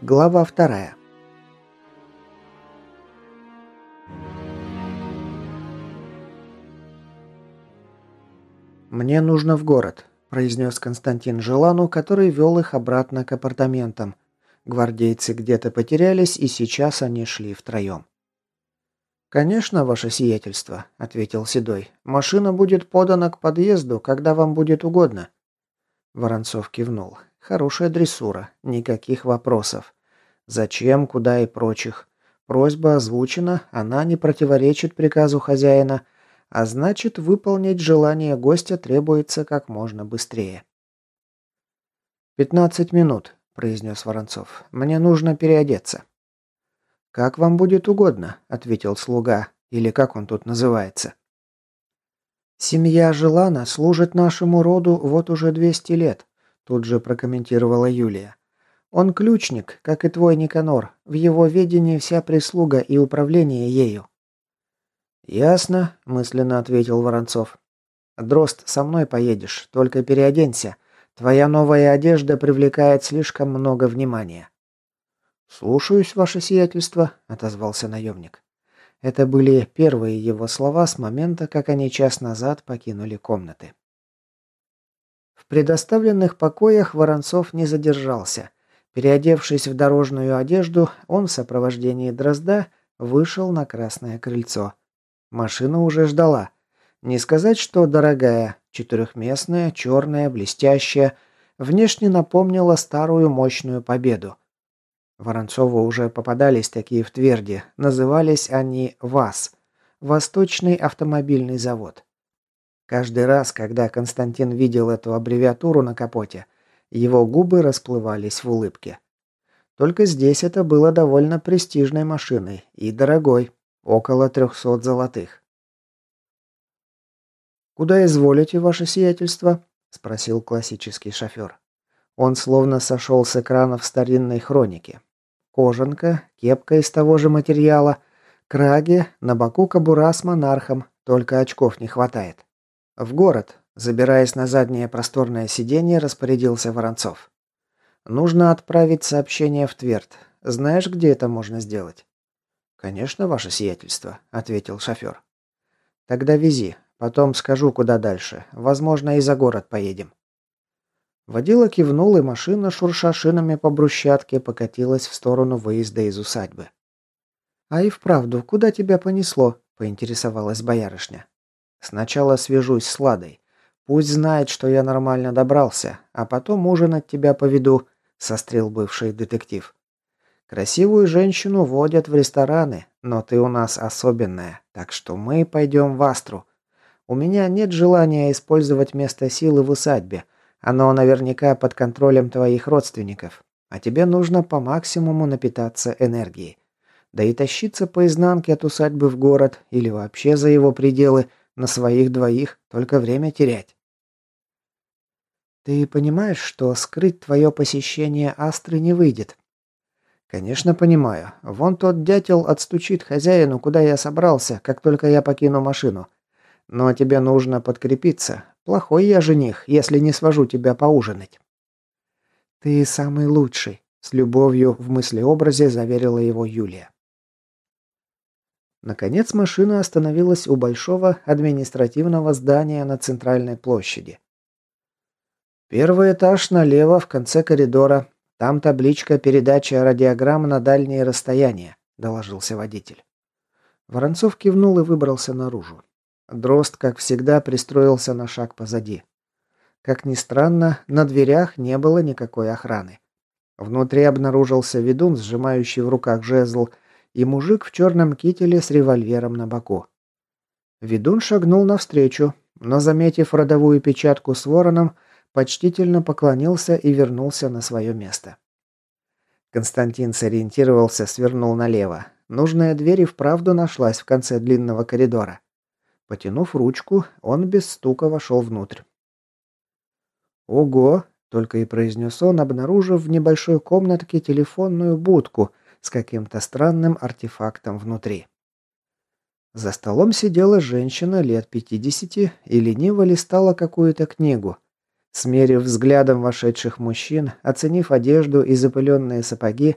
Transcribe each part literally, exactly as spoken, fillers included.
Глава вторая. «Мне нужно в город», – произнес Константин Желану, который вел их обратно к апартаментам. Гвардейцы где-то потерялись, и сейчас они шли втроем. «Конечно, ваше сиятельство», – ответил Седой. «Машина будет подана к подъезду, когда вам будет угодно». Воронцов кивнул. «Хорошая дрессура. Никаких вопросов. Зачем, куда и прочих. Просьба озвучена, она не противоречит приказу хозяина, а значит, выполнить желание гостя требуется как можно быстрее». «Пятнадцать минут», – произнес Воронцов. «Мне нужно переодеться». «Как вам будет угодно», – ответил слуга, или как он тут называется. «Семья Желана служит нашему роду вот уже двести лет», – тут же прокомментировала Юлия. «Он ключник, как и твой Никанор. В его ведении вся прислуга и управление ею». «Ясно», – мысленно ответил Воронцов. «Дрозд, со мной поедешь, только переоденься. Твоя новая одежда привлекает слишком много внимания». «Слушаюсь, ваше сиятельство», – отозвался наемник. Это были первые его слова с момента, как они час назад покинули комнаты. В предоставленных покоях Воронцов не задержался. Переодевшись в дорожную одежду, он в сопровождении Дрозда вышел на красное крыльцо. Машина уже ждала. Не сказать, что дорогая, четырехместная, черная, блестящая, внешне напомнила старую мощную Победу. Воронцову уже попадались такие в Тверди, назывались они ВАЗ – Восточный автомобильный завод. Каждый раз, когда Константин видел эту аббревиатуру на капоте, его губы расплывались в улыбке. Только здесь это было довольно престижной машиной и дорогой, около трехсот золотых. «Куда изволите, ваше сиятельство?» – спросил классический шофер. Он словно сошел с экранов старинной хроники. Кожанка, кепка из того же материала, краги, на боку кобура с монархом, только очков не хватает. «В город», забираясь на заднее просторное сиденье, распорядился Воронцов. «Нужно отправить сообщение в Тверд. Знаешь, где это можно сделать?» «Конечно, ваше сиятельство», — ответил шофер. «Тогда вези. Потом скажу, куда дальше. Возможно, и за город поедем». Водила кивнул, и машина, шурша шинами по брусчатке, покатилась в сторону выезда из усадьбы. «А и вправду, куда тебя понесло?» – поинтересовалась боярышня. «Сначала свяжусь с Ладой. Пусть знает, что я нормально добрался, а потом ужинать тебя поведу», – сострил бывший детектив. «Красивую женщину водят в рестораны, но ты у нас особенная, так что мы пойдем в Астру. У меня нет желания использовать место силы в усадьбе. Оно наверняка под контролем твоих родственников, а тебе нужно по максимуму напитаться энергией. Да и тащиться по изнанке от усадьбы в город или вообще за его пределы на своих двоих только время терять». «Ты понимаешь, что скрыть твое посещение Астры не выйдет?» «Конечно понимаю. Вон тот дятел отстучит хозяину, куда я собрался, как только я покину машину. Но тебе нужно подкрепиться. Плохой я жених, если не свожу тебя поужинать». «Ты самый лучший», — с любовью в мыслеобразе заверила его Юлия. Наконец машина остановилась у большого административного здания на центральной площади. «Первый этаж налево, в конце коридора. Там табличка «Передача радиограмм на дальние расстояния», — доложился водитель. Воронцов кивнул и выбрался наружу. Дрозд, как всегда, пристроился на шаг позади. Как ни странно, на дверях не было никакой охраны. Внутри обнаружился ведун, сжимающий в руках жезл, и мужик в черном кителе с револьвером на боку. Ведун шагнул навстречу, но, заметив родовую печатку с вороном, почтительно поклонился и вернулся на свое место. Константин сориентировался, свернул налево. Нужная дверь и вправду нашлась в конце длинного коридора. Потянув ручку, он без стука вошел внутрь. «Ого!» – только и произнес он, обнаружив в небольшой комнатке телефонную будку с каким-то странным артефактом внутри. За столом сидела женщина лет пятидесяти и лениво листала какую-то книгу. Смерив взглядом вошедших мужчин, оценив одежду и запыленные сапоги,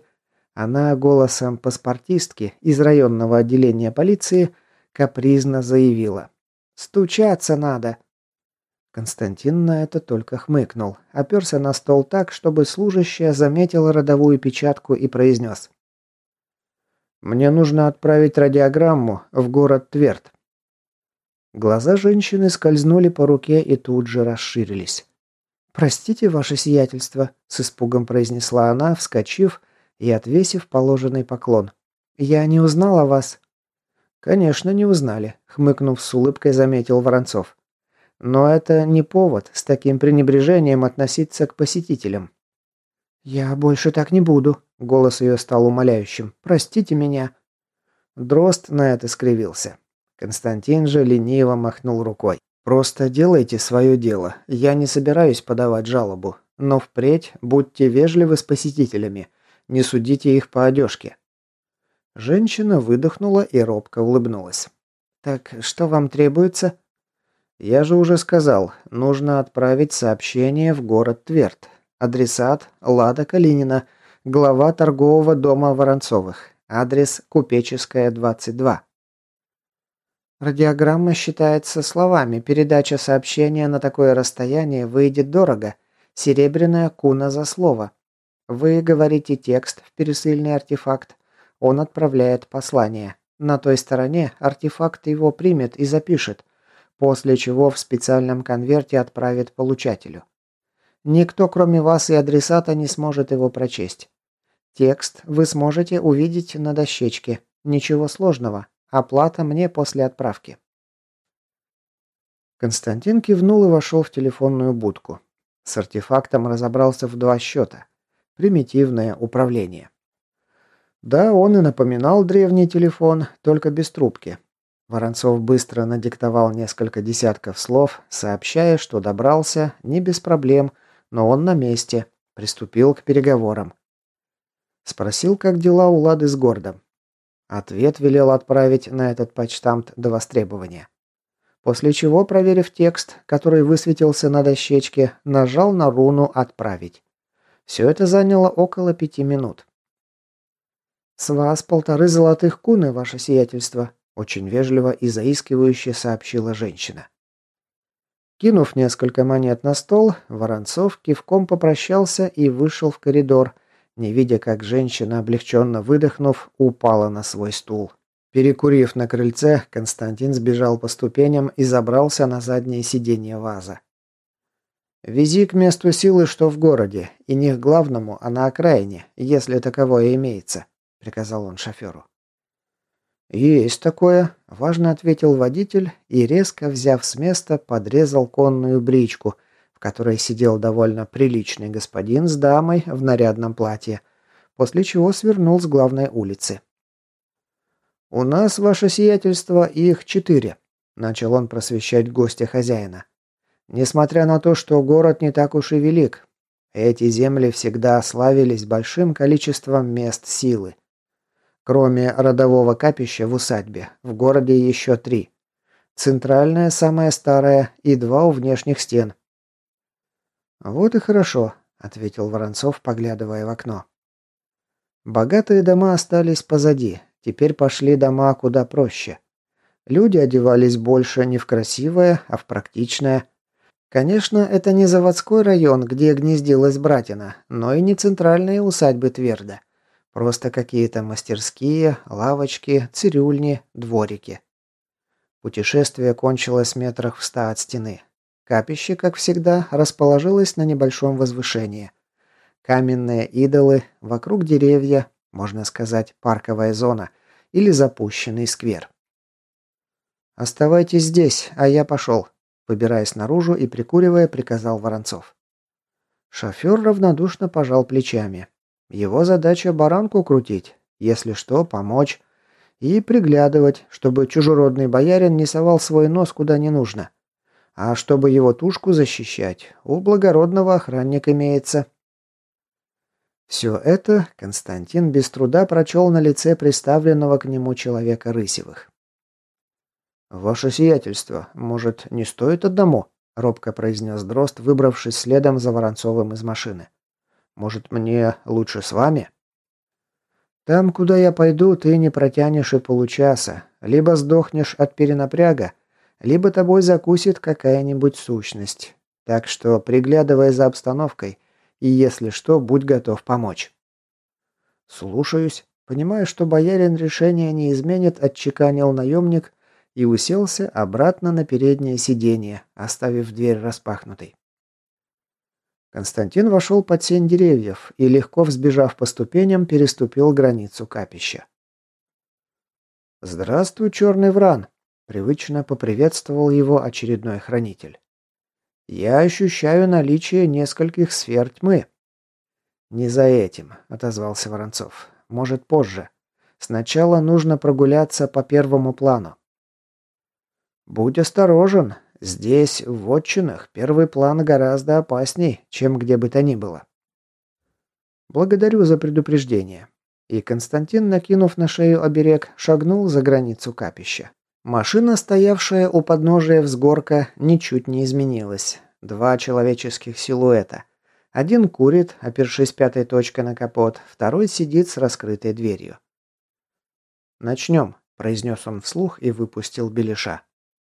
Она голосом паспортистки из районного отделения полиции капризно заявила: «Стучаться надо!» Константин на это только хмыкнул, оперся на стол так, чтобы служащая заметила родовую печатку и произнес: «Мне нужно отправить радиограмму в город Тверд». Глаза женщины скользнули по руке и тут же расширились. «Простите, ваше сиятельство», — с испугом произнесла она, вскочив и отвесив положенный поклон. «Я не узнала вас». «Конечно, не узнали», — хмыкнув с улыбкой, заметил Воронцов. «Но это не повод с таким пренебрежением относиться к посетителям». «Я больше так не буду», — голос ее стал умоляющим. «Простите меня». Дрозд на это скривился. Константин же лениво махнул рукой. «Просто делайте свое дело. Я не собираюсь подавать жалобу. Но впредь будьте вежливы с посетителями. Не судите их по одежке». Женщина выдохнула и робко улыбнулась. «Так что вам требуется?» «Я же уже сказал, нужно отправить сообщение в город Тверд. Адресат Лада Калинина, глава торгового дома Воронцовых. Адрес Купеческая, двадцать два». «Радиограмма считается словами. Передача сообщения на такое расстояние выйдет дорого. Серебряная куна за слово. Вы говорите текст в пересыльный артефакт. Он отправляет послание. На той стороне артефакт его примет и запишет, после чего в специальном конверте отправит получателю. Никто, кроме вас и адресата, не сможет его прочесть. Текст вы сможете увидеть на дощечке. Ничего сложного. Оплата мне после отправки». Константин кивнул и вошел в телефонную будку. С артефактом разобрался в два счета. Примитивное управление. Да, он и напоминал древний телефон, только без трубки. Воронцов быстро надиктовал несколько десятков слов, сообщая, что добрался, не без проблем, но он на месте, приступил к переговорам. Спросил, как дела у Лады с Гордом. Ответ велел отправить на этот почтамт до востребования. После чего, проверив текст, который высветился на дощечке, нажал на руну «Отправить». Все это заняло около пяти минут. «С вас полторы золотых куны, ваше сиятельство», – очень вежливо и заискивающе сообщила женщина. Кинув несколько монет на стол, Воронцов кивком попрощался и вышел в коридор, не видя, как женщина, облегченно выдохнув, упала на свой стул. Перекурив на крыльце, Константин сбежал по ступеням и забрался на заднее сиденье ВАЗа. «Вези к месту силы, что в городе, и не к главному, а на окраине, если таковое имеется», — приказал он шоферу. «Есть такое», — важно ответил водитель и, резко взяв с места, подрезал конную бричку, в которой сидел довольно приличный господин с дамой в нарядном платье, после чего свернул с главной улицы. «У нас, ваше сиятельство, их четыре», — начал он просвещать гостя хозяина. «Несмотря на то, что город не так уж и велик, эти земли всегда славились большим количеством мест силы. Кроме родового капища в усадьбе, в городе еще три. Центральное, самое старое, и два у внешних стен». «Вот и хорошо», — ответил Воронцов, поглядывая в окно. Богатые дома остались позади, теперь пошли дома куда проще. Люди одевались больше не в красивое, а в практичное. Конечно, это не заводской район, где гнездилась братина, но и не центральные усадьбы Тверда. Просто какие-то мастерские, лавочки, цирюльни, дворики. Путешествие кончилось метрах в ста от стены. Капище, как всегда, расположилось на небольшом возвышении. Каменные идолы, вокруг деревья, можно сказать, парковая зона или запущенный сквер. «Оставайтесь здесь, а я пошел», — выбираясь наружу и прикуривая, приказал Воронцов. Шофер равнодушно пожал плечами. Его задача баранку крутить, если что, помочь и приглядывать, чтобы чужеродный боярин не совал свой нос куда не нужно. А чтобы его тушку защищать, у благородного охранник имеется. Все это Константин без труда прочел на лице приставленного к нему человека Рысевых. «Ваше сиятельство, может, не стоит одному?» – робко произнес Дрозд, выбравшись следом за Воронцовым из машины. «Может, мне лучше с вами?» Там, куда я пойду, ты не протянешь и получаса. Либо сдохнешь от перенапряга, либо тобой закусит какая-нибудь сущность. Так что приглядывай за обстановкой и, если что, будь готов помочь». «Слушаюсь». Понимая, что боярин решение не изменит, отчеканил наемник и уселся обратно на переднее сиденье, оставив дверь распахнутой. Константин вошел под сень деревьев и, легко взбежав по ступеням, переступил границу капища. «Здравствуй, черный вран!» — привычно поприветствовал его очередной хранитель. «Я ощущаю наличие нескольких сфер тьмы». «Не за этим», — отозвался Воронцов. «Может, позже. Сначала нужно прогуляться по первому плану». «Будь осторожен. Здесь, в вотчинах, первый план гораздо опасней, чем где бы то ни было». «Благодарю за предупреждение». И Константин, накинув на шею оберег, шагнул за границу капища. Машина, стоявшая у подножия взгорка, ничуть не изменилась. Два человеческих силуэта. Один курит, опершись пятой точкой на капот, второй сидит с раскрытой дверью. «Начнем», — произнес он вслух и выпустил Беляша.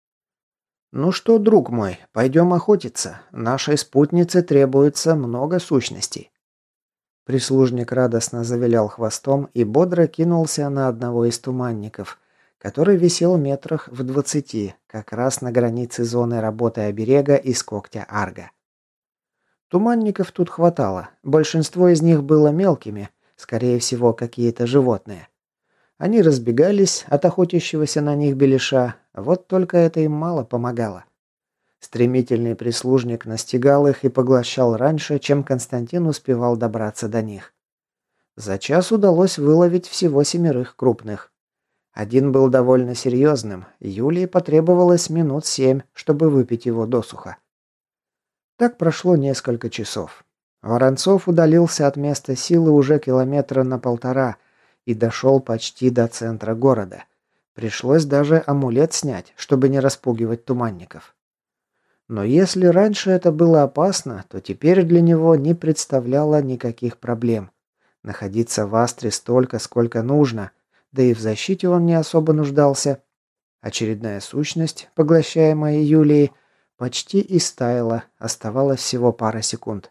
«Ну что, друг мой, пойдем охотиться. Нашей спутнице требуется много сущностей». Прислужник радостно завилял хвостом и бодро кинулся на одного из туманников, который висел метрах в двадцати, как раз на границе зоны работы оберега из когтя Арга. Туманников тут хватало, большинство из них было мелкими, скорее всего, какие-то животные. Они разбегались от охотящегося на них Беляша, вот только это им мало помогало. Стремительный прислужник настигал их и поглощал раньше, чем Константин успевал добраться до них. За час удалось выловить всего семерых крупных. Один был довольно серьезным, Юлии потребовалось минут семь, чтобы выпить его досуха. Так прошло несколько часов. Воронцов удалился от места силы уже километра на полтора и дошел почти до центра города. Пришлось даже амулет снять, чтобы не распугивать туманников. Но если раньше это было опасно, то теперь для него не представляло никаких проблем. Находиться в Астре столько, сколько нужно, да и в защите он не особо нуждался. Очередная сущность, поглощаемая Юлией, почти истаяла, оставалось всего пара секунд.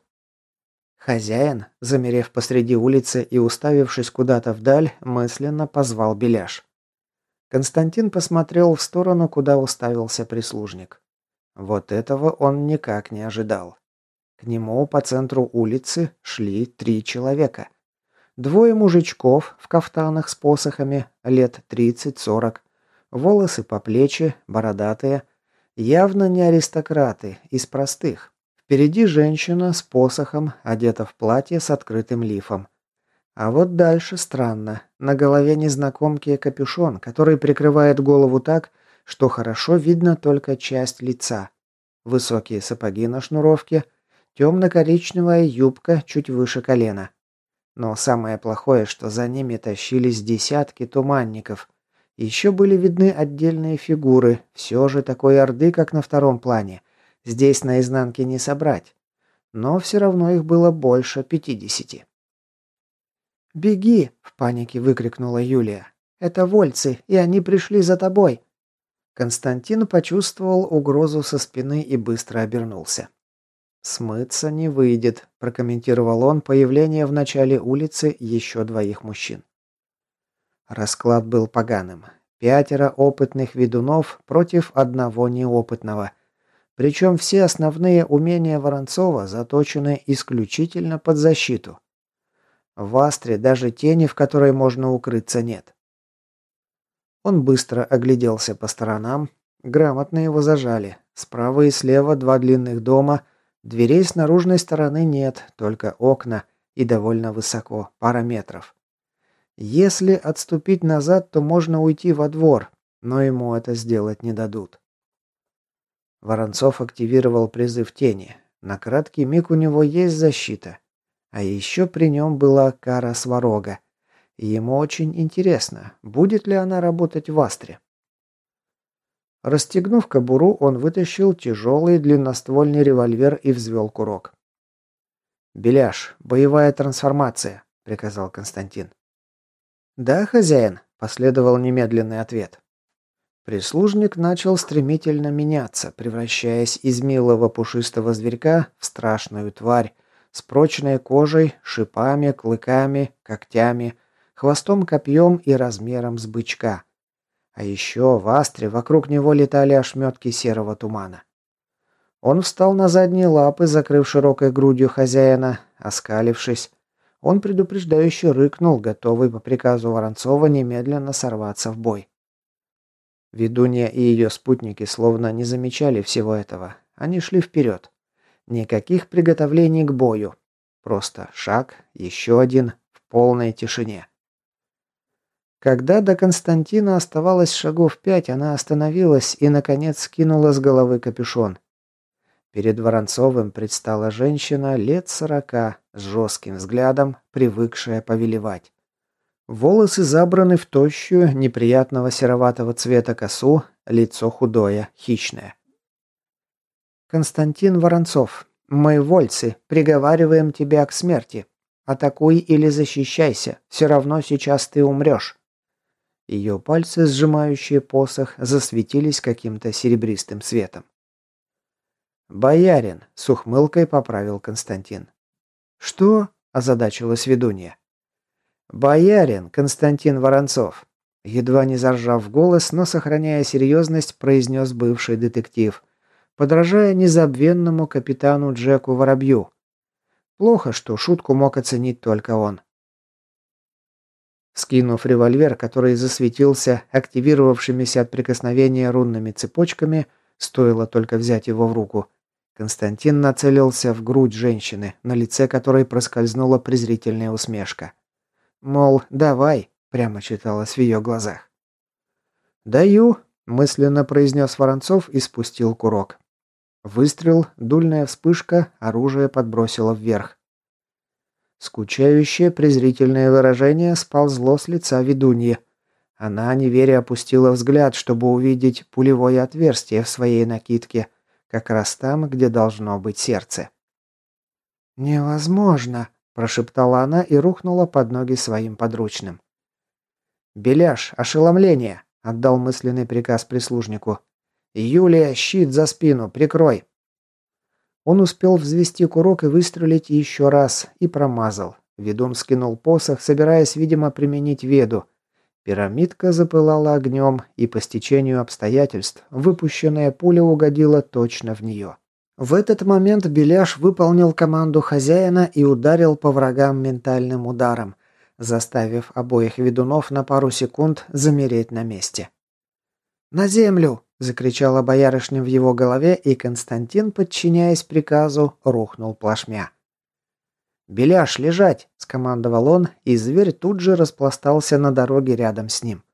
Хозяин, замерев посреди улицы и уставившись куда-то вдаль, мысленно позвал Беляш. Константин посмотрел в сторону, куда уставился прислужник. Вот этого он никак не ожидал. К нему по центру улицы шли три человека. Двое мужичков в кафтанах с посохами, лет тридцать-сорок, волосы по плечи, бородатые, явно не аристократы, из простых. Впереди женщина с посохом, одета в платье с открытым лифом. А вот дальше странно. На голове незнакомки капюшон, который прикрывает голову так, что хорошо видно только часть лица. Высокие сапоги на шнуровке, темно-коричневая юбка чуть выше колена. Но самое плохое, что за ними тащились десятки туманников. Еще были видны отдельные фигуры, все же такой орды, как на втором плане. Здесь на изнанке не собрать. Но все равно их было больше пятидесяти. «Беги!» – в панике выкрикнула Юлия. «Это вольцы, и они пришли за тобой!» Константин почувствовал угрозу со спины и быстро обернулся. «Смыться не выйдет», – прокомментировал он появление в начале улицы еще двоих мужчин. Расклад был поганым. Пятеро опытных ведунов против одного неопытного. Причем все основные умения Воронцова заточены исключительно под защиту. В Астре даже тени, в которой можно укрыться, нет. Он быстро огляделся по сторонам. Грамотно его зажали. Справа и слева два длинных дома. Дверей с наружной стороны нет, только окна. И довольно высоко, пара метров. Если отступить назад, то можно уйти во двор, но ему это сделать не дадут. Воронцов активировал призыв тени. На краткий миг у него есть защита. А еще при нем была кара Сварога. И ему очень интересно, будет ли она работать в Астре. Расстегнув кобуру, он вытащил тяжелый длинноствольный револьвер и взвел курок. «Беляш, боевая трансформация», — приказал Константин. «Да, хозяин», – последовал немедленный ответ. Прислужник начал стремительно меняться, превращаясь из милого пушистого зверька в страшную тварь с прочной кожей, шипами, клыками, когтями, хвостом-копьем и размером с бычка. А еще в астре вокруг него летали ошметки серого тумана. Он встал на задние лапы, закрыв широкой грудью хозяина, оскалившись. Он предупреждающе рыкнул, готовый по приказу Воронцова немедленно сорваться в бой. Ведунья и ее спутники словно не замечали всего этого. Они шли вперед. Никаких приготовлений к бою. Просто шаг, еще один, в полной тишине. Когда до Константина оставалось шагов пять, она остановилась и, наконец, скинула с головы капюшон. Перед Воронцовым предстала женщина лет сорока, с жестким взглядом, привыкшая повелевать. Волосы забраны в тощую, неприятного сероватого цвета косу, лицо худое, хищное. «Константин Воронцов, мы, вольцы, приговариваем тебя к смерти. Атакуй или защищайся, все равно сейчас ты умрешь». Ее пальцы, сжимающие посох, засветились каким-то серебристым светом. «Боярин», — с ухмылкой поправил Константин. «Что?» – озадачилась ведунья. «Боярин Константин Воронцов», – едва не заржав в голос, но сохраняя серьезность, произнес бывший детектив, подражая незабвенному капитану Джеку Воробью. Плохо, что шутку мог оценить только он. Скинув револьвер, который засветился активировавшимися от прикосновения рунными цепочками, стоило только взять его в руку, Константин нацелился в грудь женщины, на лице которой проскользнула презрительная усмешка. Мол, давай, прямо читалось в ее глазах. «Даю», – мысленно произнес Воронцов и спустил курок. Выстрел, дульная вспышка, оружие подбросило вверх. Скучающее презрительное выражение сползло с лица ведуньи. Она, неверя, опустила взгляд, чтобы увидеть пулевое отверстие в своей накидке, как раз там, где должно быть сердце. «Невозможно!» – прошептала она и рухнула под ноги своим подручным. «Беляш, ошеломление!» – отдал мысленный приказ прислужнику. «Юлия, щит за спину, прикрой!» Он успел взвести курок и выстрелить еще раз, и промазал. Ведун скинул посох, собираясь, видимо, применить веду. Пирамидка запылала огнем, и по стечению обстоятельств выпущенная пуля угодила точно в нее. В этот момент Беляш выполнил команду хозяина и ударил по врагам ментальным ударом, заставив обоих ведунов на пару секунд замереть на месте. «На землю!» – закричала боярышня в его голове, и Константин, подчиняясь приказу, рухнул плашмя. «Беляш, лежать!» – скомандовал он, и зверь тут же распластался на дороге рядом с ним.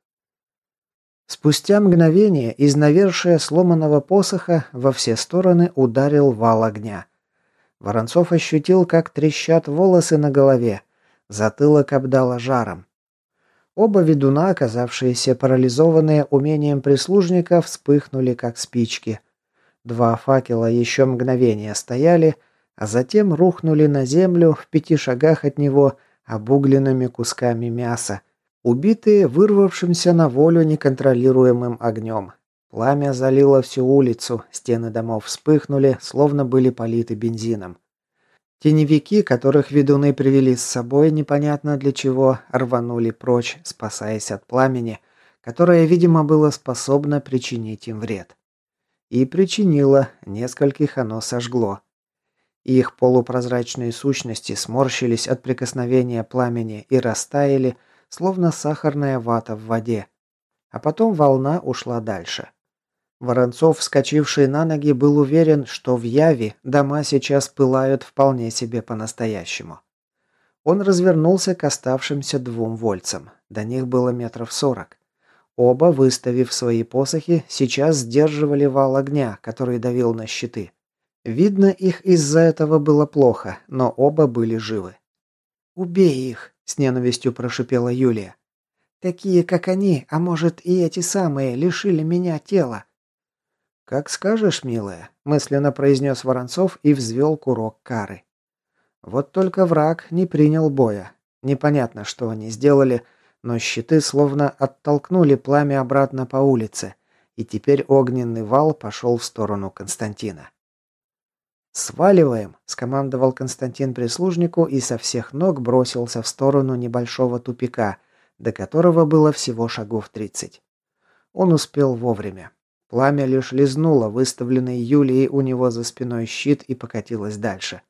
Спустя мгновение из навершия сломанного посоха во все стороны ударил вал огня. Воронцов ощутил, как трещат волосы на голове, затылок обдало жаром. Оба ведуна, оказавшиеся парализованные умением прислужника, вспыхнули как спички. Два факела еще мгновение стояли, а затем рухнули на землю в пяти шагах от него обугленными кусками мяса, убитые вырвавшимся на волю неконтролируемым огнем. Пламя залило всю улицу, стены домов вспыхнули, словно были политы бензином. Теневики, которых ведуны привели с собой непонятно для чего, рванули прочь, спасаясь от пламени, которое, видимо, было способно причинить им вред. И причинило, нескольких оно сожгло. Их полупрозрачные сущности сморщились от прикосновения пламени и растаяли, словно сахарная вата в воде. А потом волна ушла дальше. Воронцов, вскочивший на ноги, был уверен, что в Яве дома сейчас пылают вполне себе по-настоящему. Он развернулся к оставшимся двум вольцам. До них было метров сорок. Оба, выставив свои посохи, сейчас сдерживали вал огня, который давил на щиты. Видно, их из-за этого было плохо, но оба были живы. «Убей их!» – с ненавистью прошипела Юлия. «Такие, как они, а может и эти самые, лишили меня тела». «Как скажешь, милая», – мысленно произнес Воронцов и взвел курок кары. Вот только враг не принял боя. Непонятно, что они сделали, но щиты словно оттолкнули пламя обратно по улице, и теперь огненный вал пошел в сторону Константина. «Сваливаем!» – скомандовал Константин прислужнику и со всех ног бросился в сторону небольшого тупика, до которого было всего шагов тридцать. Он успел вовремя. Пламя лишь лизнуло выставленный Юлией у него за спиной щит и покатилось дальше.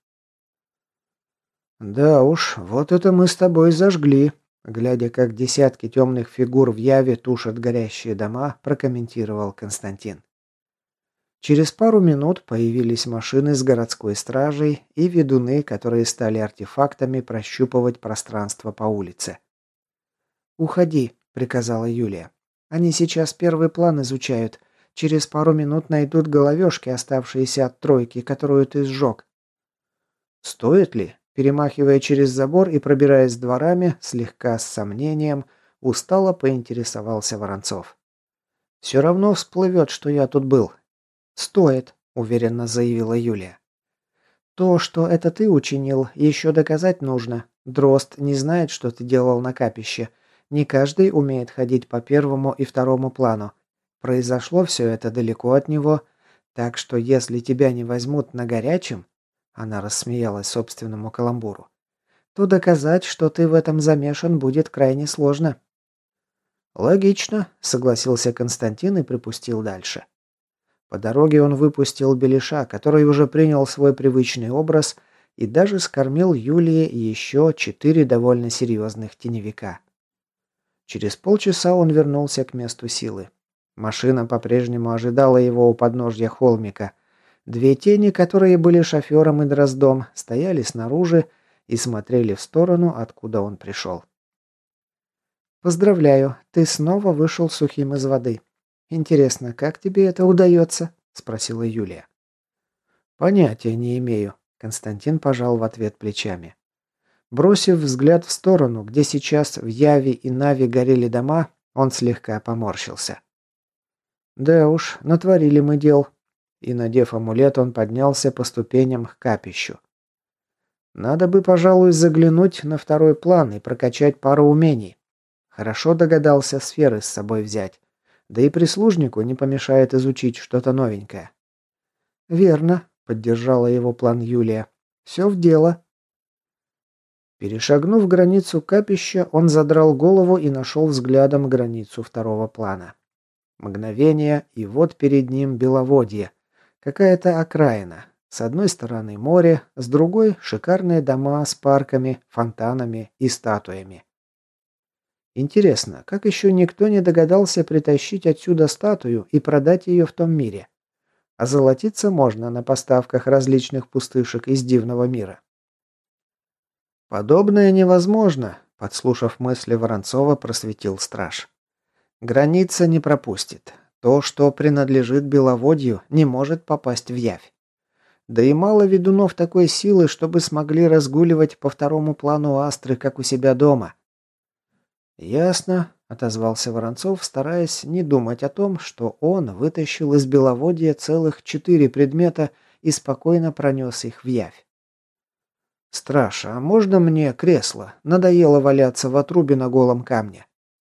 «Да уж, вот это мы с тобой зажгли», – глядя, как десятки темных фигур в яве тушат горящие дома, прокомментировал Константин. Через пару минут появились машины с городской стражей и ведуны, которые стали артефактами прощупывать пространство по улице. «Уходи», – приказала Юлия. «Они сейчас первый план изучают. Через пару минут найдут головешки, оставшиеся от тройки, которую ты сжег». «Стоит ли?» – перемахивая через забор и пробираясь дворами, слегка с сомнением, устало поинтересовался Воронцов. «Все равно всплывет, что я тут был». «Стоит», – уверенно заявила Юлия. «То, что это ты учинил, еще доказать нужно. Дрозд не знает, что ты делал на капище. Не каждый умеет ходить по первому и второму плану. Произошло все это далеко от него, так что если тебя не возьмут на горячем...» Она рассмеялась собственному каламбуру. «То доказать, что ты в этом замешан, будет крайне сложно». «Логично», – согласился Константин и припустил дальше. По дороге он выпустил Белиша, который уже принял свой привычный образ и даже скормил Юлии еще четыре довольно серьезных теневика. Через полчаса он вернулся к месту силы. Машина по-прежнему ожидала его у подножья холмика. Две тени, которые были шофером и Дроздом, стояли снаружи и смотрели в сторону, откуда он пришел. «Поздравляю, ты снова вышел сухим из воды. Интересно, как тебе это удается?» – спросила Юлия. «Понятия не имею», – Константин пожал в ответ плечами. Бросив взгляд в сторону, где сейчас в Яве и Нави горели дома, он слегка поморщился. «Да уж, натворили мы дел». И, надев амулет, он поднялся по ступеням к капищу. «Надо бы, пожалуй, заглянуть на второй план и прокачать пару умений. Хорошо догадался сферы с собой взять. Да и прислужнику не помешает изучить что-то новенькое». «Верно», — поддержала его план Юлия. «Все в дело». Перешагнув границу капища, он задрал голову и нашел взглядом границу второго плана. Мгновение, и вот перед ним беловодье. Какая-то окраина. С одной стороны море, с другой – шикарные дома с парками, фонтанами и статуями. Интересно, как еще никто не догадался притащить отсюда статую и продать ее в том мире? А золотиться можно на поставках различных пустышек из дивного мира. «Подобное невозможно», – подслушав мысли Воронцова, просветил страж. «Граница не пропустит. То, что принадлежит Беловодью, не может попасть в Явь. Да и мало ведунов такой силы, чтобы смогли разгуливать по второму плану Астры, как у себя дома». «Ясно», – отозвался Воронцов, стараясь не думать о том, что он вытащил из Беловодья целых четыре предмета и спокойно пронес их в Явь. «Страж, а можно мне кресло? Надоело валяться в отрубе на голом камне».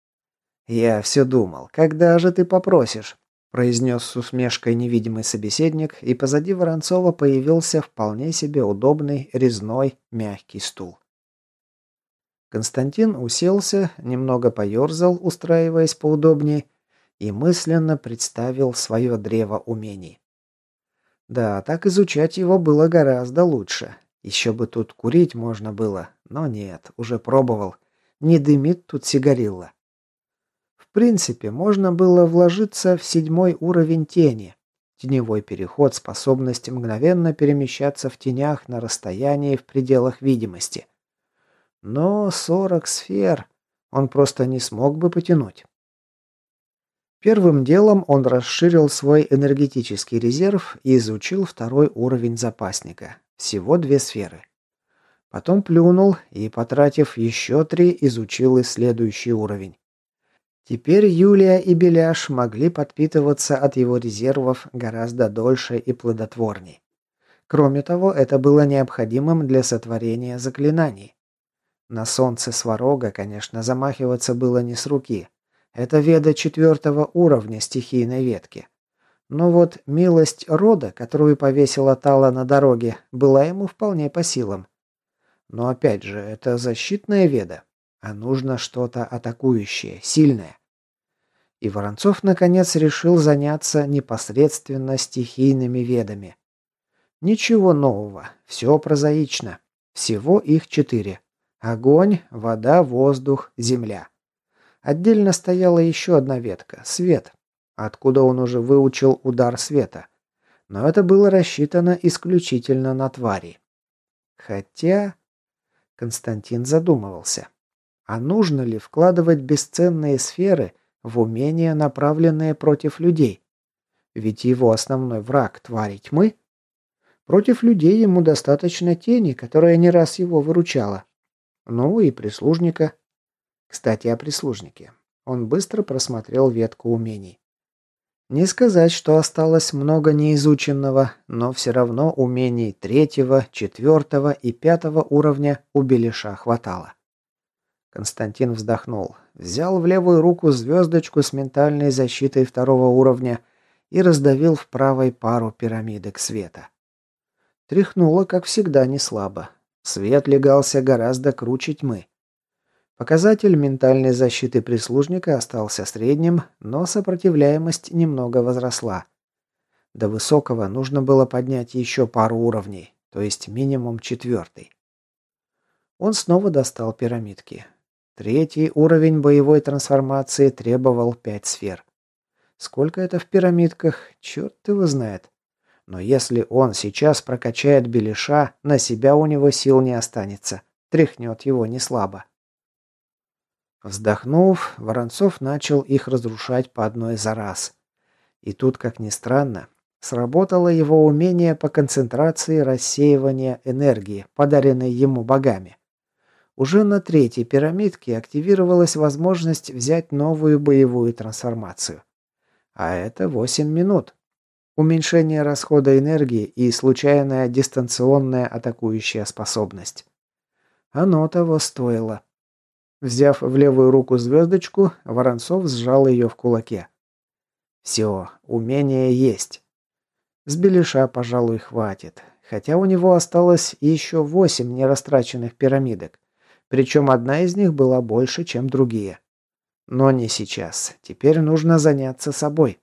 «Я все думал, когда же ты попросишь?» – произнес с усмешкой невидимый собеседник, и позади Воронцова появился вполне себе удобный резной мягкий стул. Константин уселся, немного поерзал, устраиваясь поудобнее, и мысленно представил свое древо умений. Да, так изучать его было гораздо лучше. Еще бы тут курить можно было, но нет, уже пробовал. Не дымит тут сигарилла. В принципе, можно было вложиться в седьмой уровень тени. Теневой переход, способность мгновенно перемещаться в тенях на расстоянии в пределах видимости. Но сорок сфер он просто не смог бы потянуть. Первым делом он расширил свой энергетический резерв и изучил второй уровень запасника. Всего две сферы. Потом плюнул и, потратив еще три, изучил и следующий уровень. Теперь Юлия и Беляш могли подпитываться от его резервов гораздо дольше и плодотворней. Кроме того, это было необходимым для сотворения заклинаний. На солнце Сварога, конечно, замахиваться было не с руки. Это веда четвертого уровня стихийной ветки. Но вот милость рода, которую повесила Тала на дороге, была ему вполне по силам. Но опять же, это защитная веда, а нужно что-то атакующее, сильное. И Воронцов наконец решил заняться непосредственно стихийными ведами. Ничего нового, все прозаично. Всего их четыре. Огонь, вода, воздух, земля. Отдельно стояла еще одна ветка – свет, откуда он уже выучил удар света. Но это было рассчитано исключительно на твари. Хотя... Константин задумывался. А нужно ли вкладывать бесценные сферы в умения, направленные против людей? Ведь его основной враг – твари тьмы. Против людей ему достаточно тени, которая не раз его выручала. Ну и прислужника. Кстати, о прислужнике. Он быстро просмотрел ветку умений. Не сказать, что осталось много неизученного, но все равно умений третьего, четвертого и пятого уровня у Белиша хватало. Константин вздохнул, взял в левую руку звездочку с ментальной защитой второго уровня и раздавил в правой пару пирамидок света. Тряхнуло, как всегда, не слабо. Свет легался гораздо круче тьмы. Показатель ментальной защиты прислужника остался средним, но сопротивляемость немного возросла. До высокого нужно было поднять еще пару уровней, то есть минимум четвертый. Он снова достал пирамидки. Третий уровень боевой трансформации требовал пять сфер. Сколько это в пирамидках, черт его знает. Но если он сейчас прокачает Белиша, на себя у него сил не останется. Тряхнет его неслабо. Вздохнув, Воронцов начал их разрушать по одной за раз. И тут, как ни странно, сработало его умение по концентрации рассеивания энергии, подаренной ему богами. Уже на третьей пирамидке активировалась возможность взять новую боевую трансформацию. А это восемь минут. Уменьшение расхода энергии и случайная дистанционная атакующая способность. Оно того стоило. Взяв в левую руку звездочку, Воронцов сжал ее в кулаке. Все, умение есть. С Белиша, пожалуй, хватит. Хотя у него осталось еще восемь нерастраченных пирамидок. Причем одна из них была больше, чем другие. Но не сейчас. Теперь нужно заняться собой.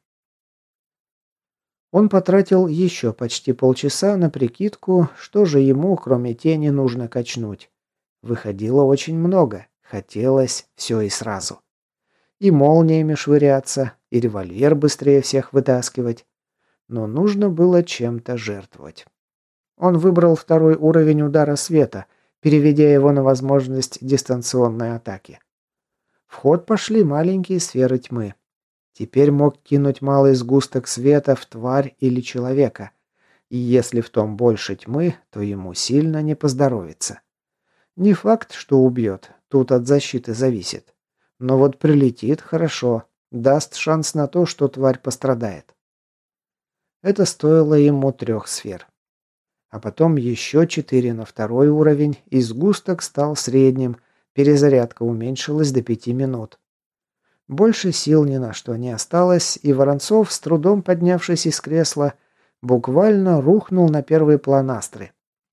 Он потратил еще почти полчаса на прикидку, что же ему, кроме тени, нужно качнуть. Выходило очень много. Хотелось все и сразу. И молниями швыряться, и револьвер быстрее всех вытаскивать. Но нужно было чем-то жертвовать. Он выбрал второй уровень удара света, переведя его на возможность дистанционной атаки. В ход пошли маленькие сферы тьмы. Теперь мог кинуть малый сгусток света в тварь или человека. И если в том больше тьмы, то ему сильно не поздоровится. Не факт, что убьет, тут от защиты зависит. Но вот прилетит хорошо, даст шанс на то, что тварь пострадает. Это стоило ему трех сфер. А потом еще четыре на второй уровень, и сгусток стал средним, перезарядка уменьшилась до пяти минут. Больше сил ни на что не осталось, и Воронцов, с трудом поднявшись из кресла, буквально рухнул на первый план Астры.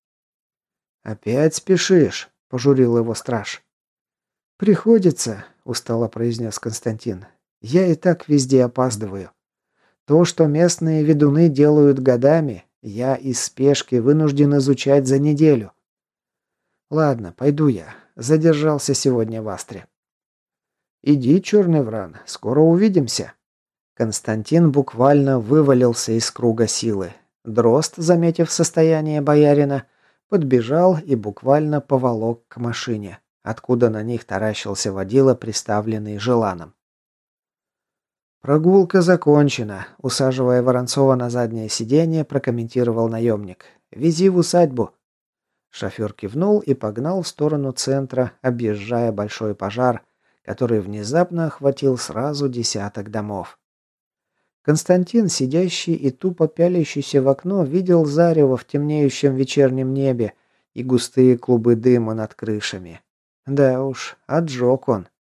«Опять спешишь?» – пожурил его страж. «Приходится», – устало произнес Константин. «Я и так везде опаздываю. То, что местные ведуны делают годами, я из спешки вынужден изучать за неделю. Ладно, пойду я. Задержался сегодня в Астре». «Иди, черный вран, скоро увидимся». Константин буквально вывалился из круга силы. Дрозд, заметив состояние боярина, подбежал и буквально поволок к машине, откуда на них таращился водила, приставленный желаном. «Прогулка закончена», — усаживая Воронцова на заднее сиденье, прокомментировал наемник. «Вези в усадьбу». Шофер кивнул и погнал в сторону центра, объезжая большой пожар, который внезапно охватил сразу десяток домов. Константин, сидящий и тупо пялящийся в окно, видел зарево в темнеющем вечернем небе и густые клубы дыма над крышами. Да уж, отжег он.